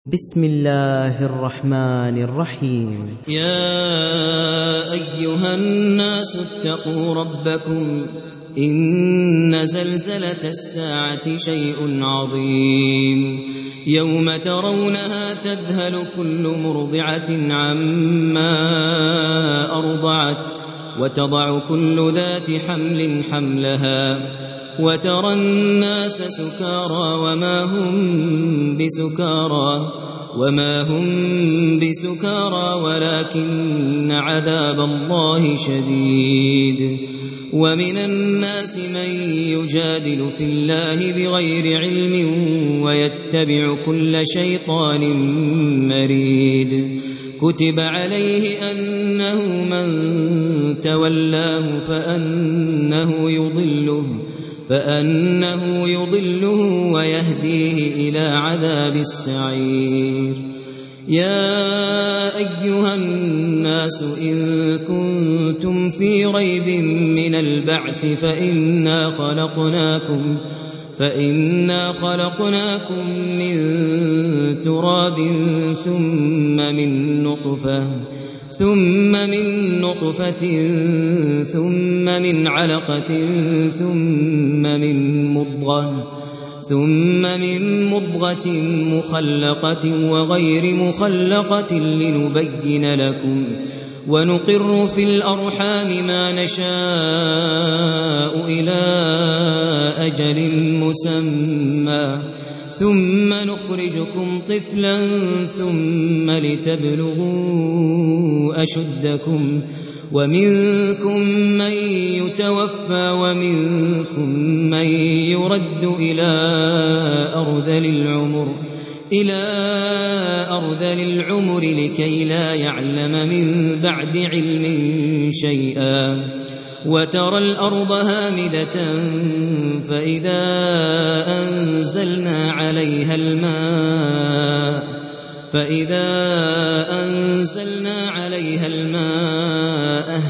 بسم الله الرحمن الرحيم. يا أيها الناس اتقوا ربكم إن زلزلة الساعة شيء عظيم يوم ترونها تذهل كل مرضعة عما أرضعت وتضع كل ذات حمل حملها وترى الناس سكارى وما هم بسكارى ولكن عذاب الله شديد. ومن الناس من يجادل في الله بغير علم ويتبع كل شيطان مريد. كتب عليه أنه من تولاه فأنه يضله ويهديه إلى عذاب السعير. يا أيها الناس إن كنتم في ريب من البعث فإنا خلقناكم من تراب ثم من نطفة ثم من علقة ثم من مضغة مخلقة وغير مخلقة لنبين لكم ونقر في الأرحام ما نشاء إلى أجل مسمى ثم نخرجكم طفلا ثم لتبلغوا أشدكم ومنكم من يتوفى ومنكم من يرد إلى أرذل العمر لكي لا يعلم من بعد علم شيئا. وترى الأرض هامدة فإذا أنزلنا عليها الماء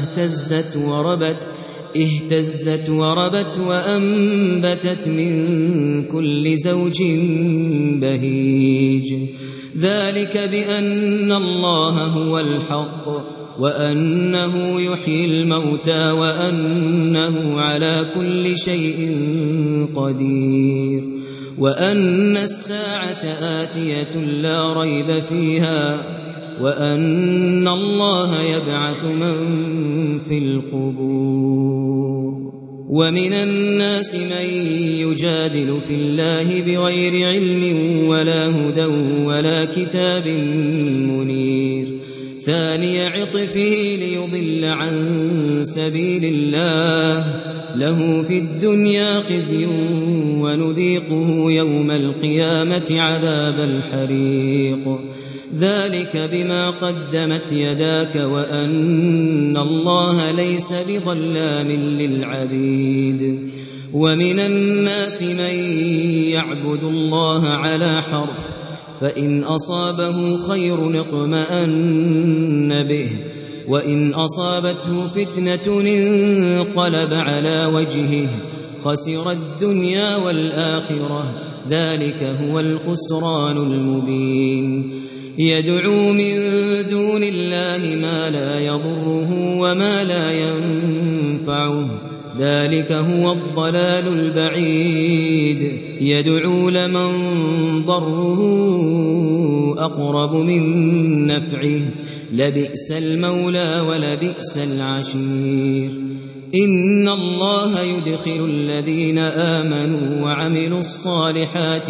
اهتزت وربت وأنبتت من كل زوج بهيج. ذلك بأن الله هو الحق وأنه يحيي الموتى وأنه على كل شيء قدير وأن الساعة آتية لا ريب فيها وأن الله يبعث من في القبور. ومن الناس من يجادل في الله بغير علم ولا هدى ولا كتاب منير. ثاني عطفه ليضل عن سبيل الله له في الدنيا خزي ونذيقه يوم القيامة عذاب الحريق. ذلك بما قدمت يداك وأن الله ليس بظلام للعبيد. ومن الناس من يعبد الله على حرف فإن أصابه خير اطمأن به وإن أصابته فتنة انقلب على وجهه خسر الدنيا والآخرة. ذلك هو الخسران المبين. يدعو من دون الله ما لا يضره وما لا ينفعه. ذلك هو الضلال البعيد. يدعو لمن ضره أقرب من نفعه لبئس المولى ولبئس العشير. إن الله يدخل الذين آمنوا وعملوا الصالحات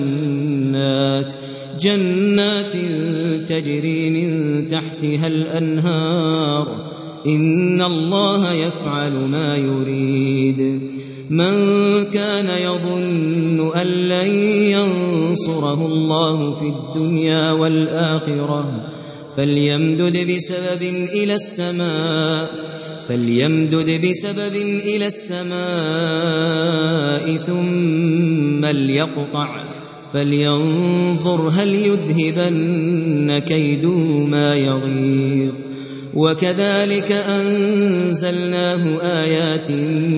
جنات تجري من تحتها الأنهار. إن الله يفعل ما يريد. من كان يظن أن لن ينصره الله في الدنيا والآخرة فليمدد بسبب إلى السماء ثم ليقطع فلينظر هل يذهبن كيده ما يغيظ. وكذلك أنزلناه آيات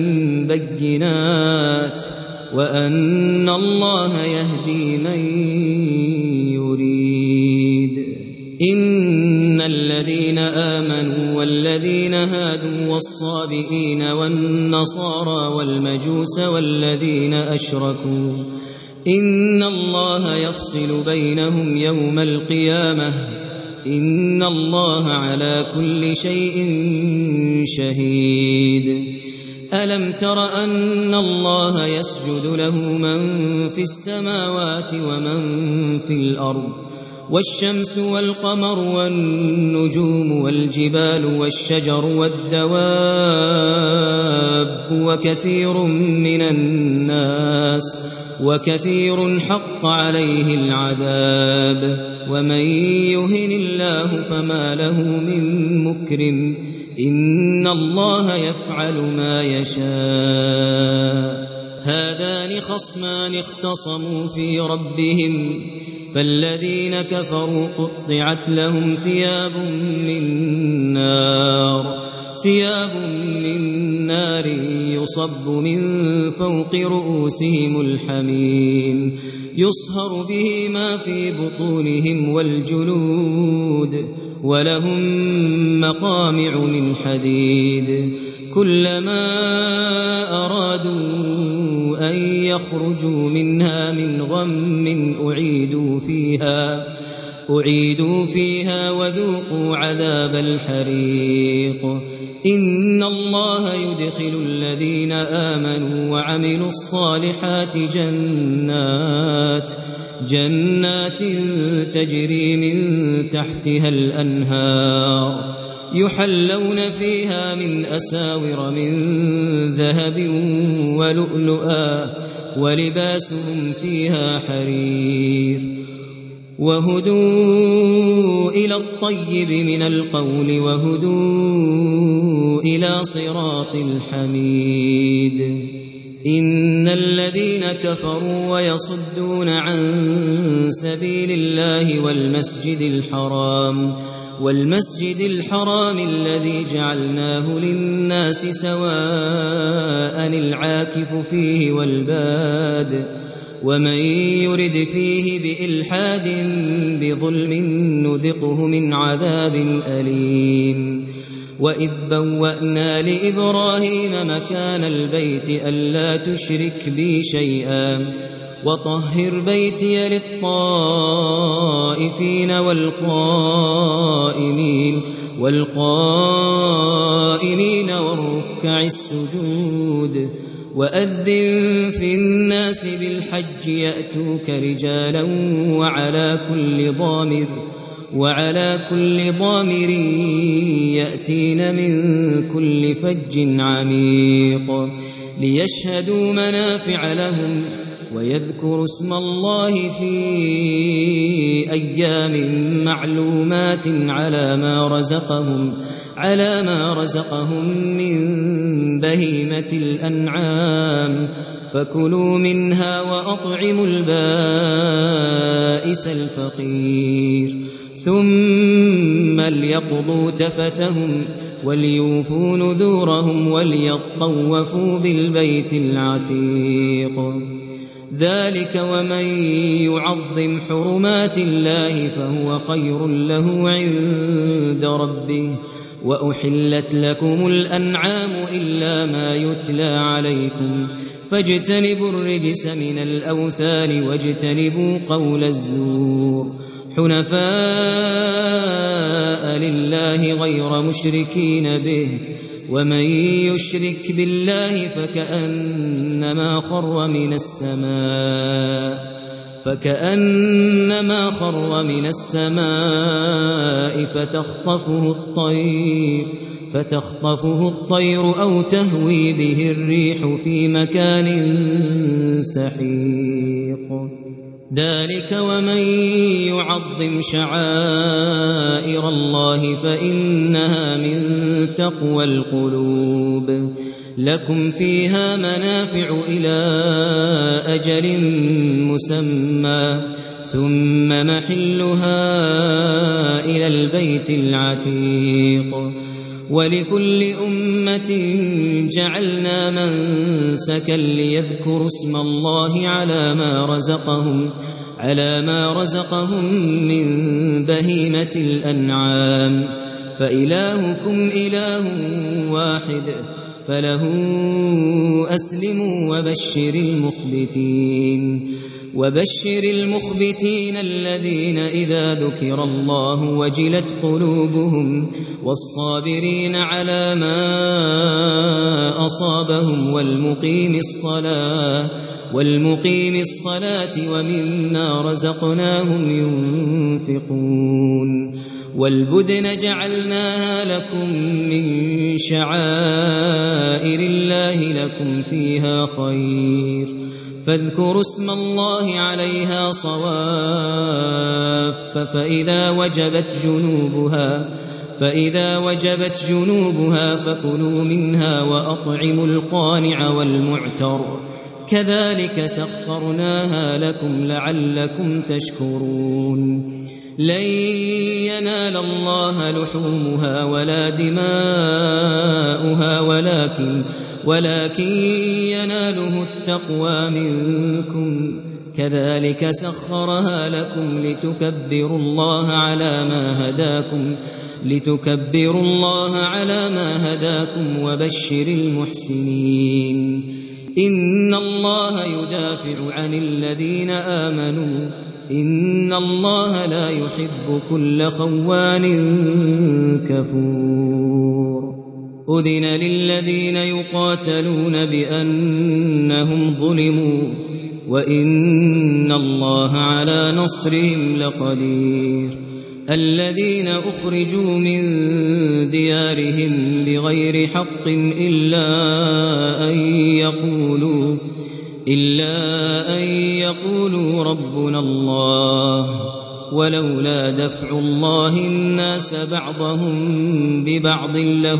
بينات وأن الله يهدي من يريد. إن الذين آمنوا والذين هادوا والصابئين والنصارى والمجوس والذين أشركوا إن الله يفصل بينهم يوم القيامة إن الله على كل شيء شهيد ألم تر أن الله يسجد له من في السماوات ومن في الأرض والشمس والقمر والنجوم والجبال والشجر والدواب وكثير حق عليه العذاب ومن يهن الله فما له من مكرم إن الله يفعل ما يشاء هذان خصمان اختصموا في ربهم فالذين كفروا قطعت لهم ثياب من نار يصب من فوق رؤوسهم الحميم يصهر به ما في بطونهم والجلود ولهم مقامع من حديد كلما أرادوا أن يخرجوا منها من غم أعيدوا فيها وذوقوا عذاب الحريق إن الله يدخل الذين آمنوا وعملوا الصالحات جنات تجري من تحتها الأنهار يحلون فيها من أساور من ذهب ولؤلؤا ولباسهم فيها حرير وهدوا إلى الطيب من القول وهدوا إلى صراط الحميد إن الذين كفروا ويصدون عن سبيل الله والمسجد الحرام الذي جعلناه للناس سواء العاكف فيه والباد ومن يرد فيه بإلحاد بظلم نذقه من عذاب أليم وإذ بوأنا لإبراهيم مكان البيت ألا تشرك بي شيئا وطهر بيتي للطائفين والقائمين والركع السجود وأذن في الناس بالحج يأتوك رجالا وعلى كل ضامر يأتين من كل فج عميق ليشهدوا منافع لهم ويذكروا اسم الله في أيام معلومات على ما رزقهم من بهيمة الأنعام فكلوا منها وأطعموا البائس الفقير ثم ليقضوا تفثهم وليوفوا نذورهم وليطوفوا بالبيت العتيق ذلك ومن يعظم حرمات الله فهو خير له عند ربه وأحلت لكم الأنعام إلا ما يتلى عليكم فاجتنبوا الرجس من الأوثان واجتنبوا قول الزور حنفاء لله غير مشركين به ومن يشرك بالله فكأنما خر من السماء فتخطفه الطير أو تهوي به الريح في مكان سحيق ذلك ومن يعظم شعائر الله فإنها من تقوى القلوب لكم فيها منافع إلى أجل مسمى ثم محلها إلى البيت العتيق ولكل أمة جعلنا منسكا ليذكروا اسم الله على ما رزقهم من بهيمة الأنعام فإلهكم إله واحد فله أسلموا وبشر المخبتين الذين إذا ذكر الله وجلت قلوبهم والصابرين على ما أصابهم والمقيم الصلاة ومما رزقناهم ينفقون والبدن جعلناها لكم من شعائر الله لكم فيها خير فاذكروا اسم الله عليها صواف فإذا وجبت جنوبها فكلوا منها وأطعموا القانع والمعتر كذلك سخرناها لكم لعلكم تشكرون لن ينال الله لحومها ولا دماؤها ولكن يناله التقوى منكم كذلك سخرها لكم لتكبروا الله على ما هداكم وبشر المحسنين إن الله يدافع عن الذين آمنوا إن الله لا يحب كل خوان كفور أذن للذين يقاتلون بأنهم ظلموا وإن الله على نصرهم لقدير الذين أخرجوا من ديارهم بغير حق إلا أن يقولوا ربنا الله ولولا دفع الله الناس بعضهم ببعض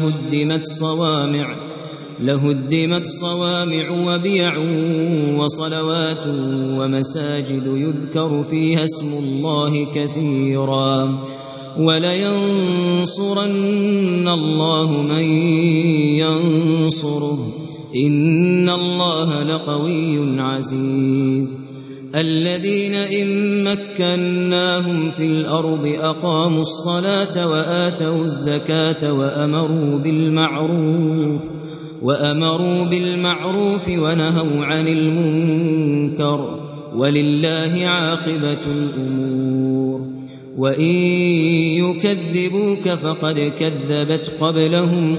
لهدمت صوامع وبيع وصلوات ومساجد يذكر فيها اسم الله كثيرا ولينصرن الله من ينصره إن الله لقوي عزيز الذين إن مكناهم في الأرض أقاموا الصلاة وآتوا الزكاة وأمروا بالمعروف ونهوا عن المنكر ولله عاقبة الأمور وإن يكذبوك فقد كذبت قبلهم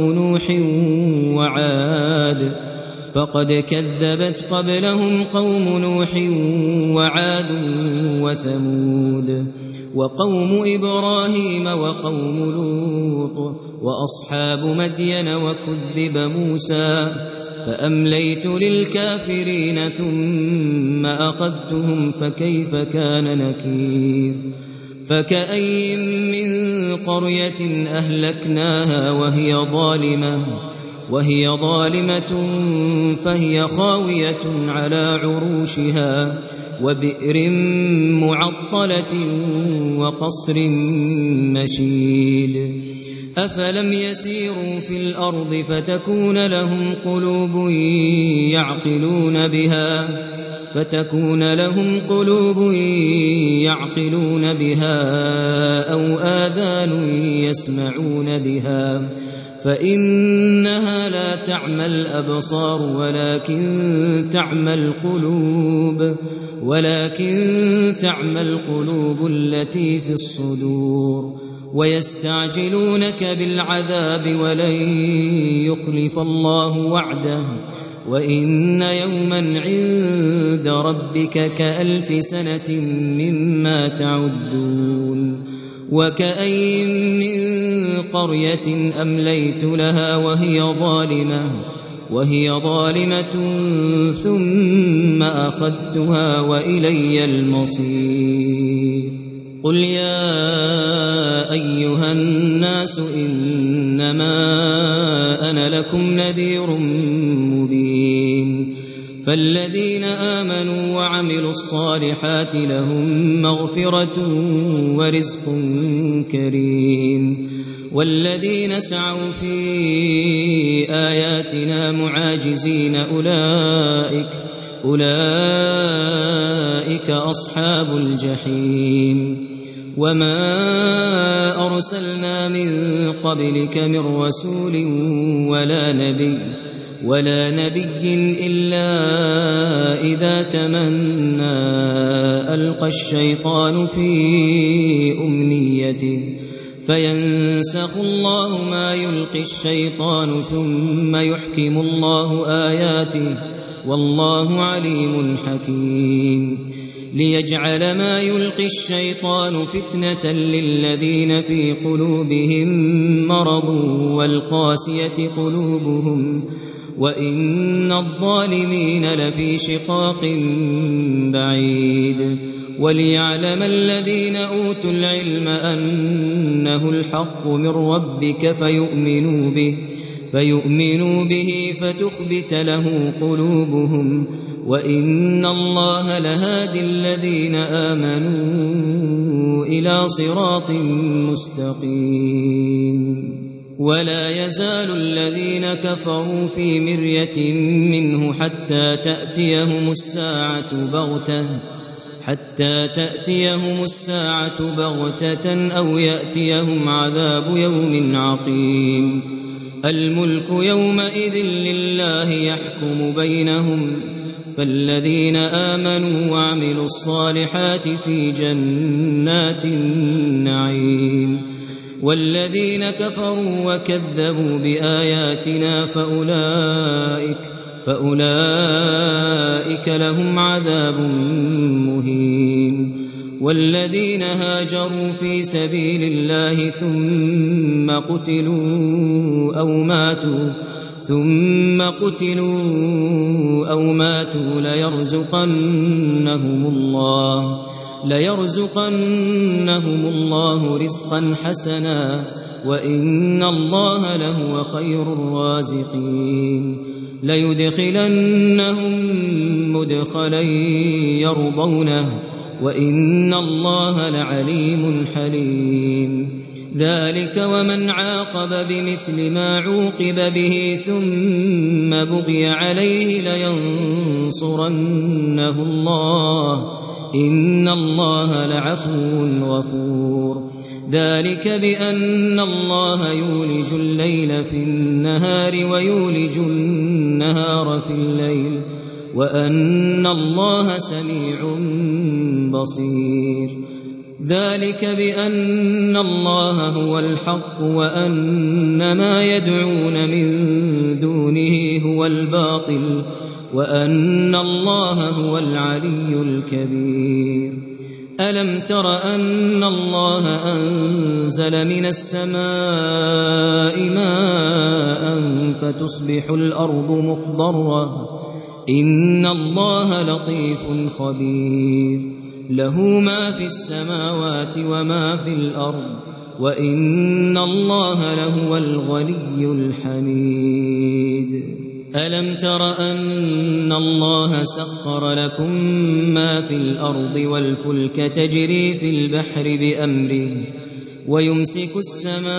قوم نوح وعاد وثمود وقوم إبراهيم وقوم لوط وأصحاب مدين وكذب موسى فأمليت للكافرين ثم أخذتهم فكيف كان نكير فكأي من قرية أهلكناها وهي ظالمة فهي خاوية على عروشها وبئر معطلة وقصر مشيد أفلم يسيروا في الأرض فتكون لهم قلوب يعقلون بها أو آذان يسمعون بها فإنها لا تعمى الأبصار ولكن تعمى القلوب التي في الصدور ويستعجلونك بالعذاب ولن يخلف الله وعده وإن يوما عند ربك كألف سنة مما تعدون وكأي من قرية أمليت لها وهي ظالمة ثم أخذتها وإلي المصير قل يا أيها الناس إنما أنا لكم نذير مبين فالذين آمنوا وعملوا الصالحات لهم مغفرة ورزق كريم والذين سعوا في آياتنا معاجزين أولئك أصحاب الجحيم وما أرسلنا من قبلك من رسول ولا نبي إلا إذا تمنى ألقى الشيطان في أمنيته فينسخ الله ما يلقي الشيطان ثم يحكم الله آياته والله عليم حكيم ليجعل ما يلقي الشيطان فتنة للذين في قلوبهم مرض والقاسية قلوبهم وإن الظالمين لفي شقاق بعيد وليعلم الذين أوتوا العلم أنه الحق من ربك فيؤمنوا به فتخبت له قلوبهم وإن الله لهادي الذين آمنوا إلى صراط مستقيم ولا يزال الذين كفروا في مرية منه حتى تأتيهم الساعة بغتة أو يأتيهم عذاب يوم عقيم الملك يومئذ لله يحكم بينهم فالذين آمنوا وعملوا الصالحات في جنات النعيم والذين كفروا وكذبوا بآياتنا فأولئك لهم عذاب مهين والذين هاجروا في سبيل الله ثم قتلوا أو ماتوا ليرزقنهم الله رزقا حسنا وإن الله لهو خير الرازقين ليدخلنهم مدخلا يرضونه وإن الله لعليم حليم ذلك ومن عاقب بمثل ما عوقب به ثم بغي عليه لينصرنه الله إن الله لعفو غفور ذلك بأن الله يولج الليل في النهار ويولج النهار في الليل وأن الله سميع بصير ذلك بأن الله هو الحق وأن ما يدعون من دونه هو الباطل وأن الله هو العلي الكبير ألم تر أن الله أنزل من السماء ماء فتصبح الأرض مخضرة إن الله لطيف خبير له ما في السماوات وما في الأرض وإن الله لهو الغني الحميد ألم تر أن الله سخر لكم ما في الأرض والفلك تجري في البحر بأمره ويمسك السماء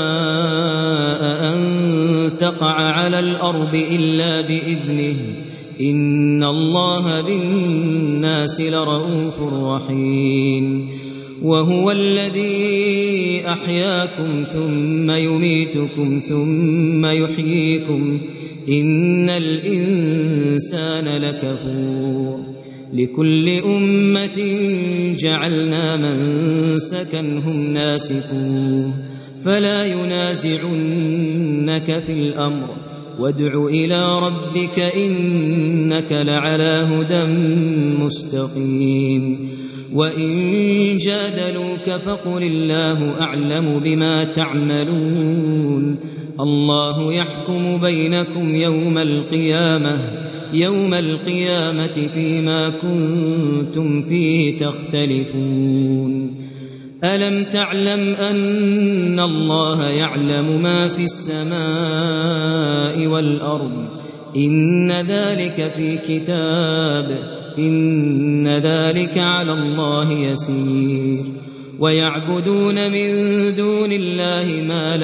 أن تقع على الأرض إلا بإذنه إن الله بالناس لرؤوف رحيم وهو الذي أحياكم ثم يميتكم ثم يحييكم إن الإنسان لكفور لكل أمة جعلنا منسكا هم ناسكوه فلا ينازعنك في الأمر وادع إلى ربك إنك لعلى هدى مستقيم وإن جادلوك فقل الله أعلم بما تعملون الله يحكم بينكم يوم القيامة فيما كنتم فيه تختلفون ألم تعلم أن الله يعلم ما في السماء والأرض إن ذلك في كتاب إن ذلك على الله يسير ويعبدون من دون الله ما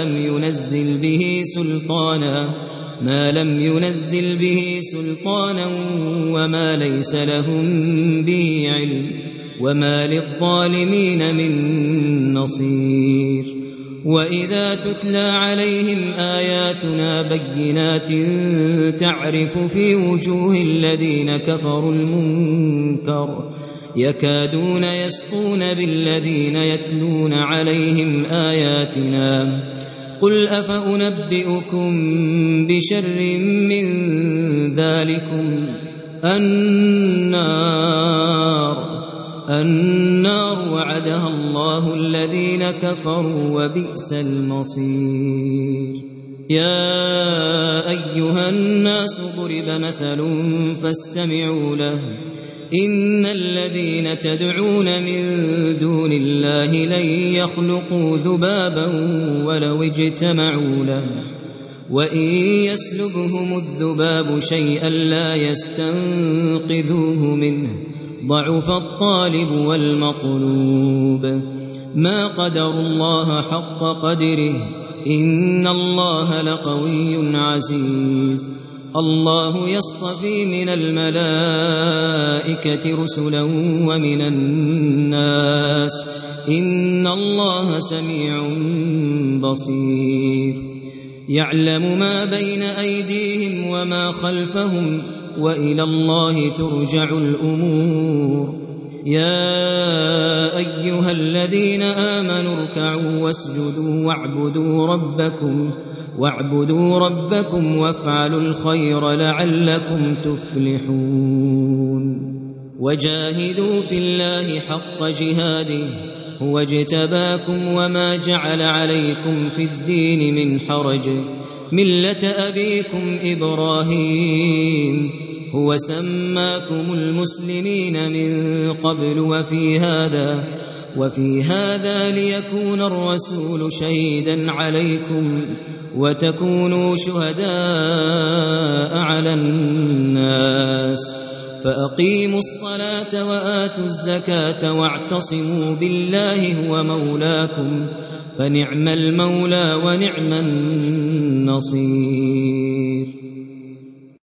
لم ينزل به سلطانا وما ليس لهم به علم وما للظالمين من نصير وإذا تتلى عليهم آياتنا بينات تعرف في وجوه الذين كفروا المنكر يكادون يسطون بالذين يتلون عليهم آياتنا قل أفأنبئكم بشر من ذلكم النار وعدها الله الذين كفروا وبئس المصير يا أيها الناس ضرب مثل فاستمعوا له إن الذين تدعون من دون الله لن يخلقوا ذبابا ولو اجتمعوا له وإن يسلبهم الذباب شيئا لا يستنقذوه منه ضعف الطالب والمطلوب ما قدر الله حق قدره إن الله لقوي عزيز الله يصطفي من الملائكة رسلا ومن الناس إن الله سميع بصير يعلم ما بين أيديهم وما خلفهم وإلى الله ترجع الأمور يا أيها الذين آمنوا اركعوا واسجدوا واعبدوا ربكم وافعلوا الخير لعلكم تفلحون وجاهدوا في الله حق جهاده هو اجتباكم وما جعل عليكم في الدين من حرج ملة أبيكم إبراهيم هو سماكم المسلمين من قبل وفي هذا ليكون الرسول شهيدا عليكم وتكونوا شهداء على الناس فأقيموا الصلاة وآتوا الزكاة واعتصموا بالله هو مولاكم فنعم المولى ونعم النصير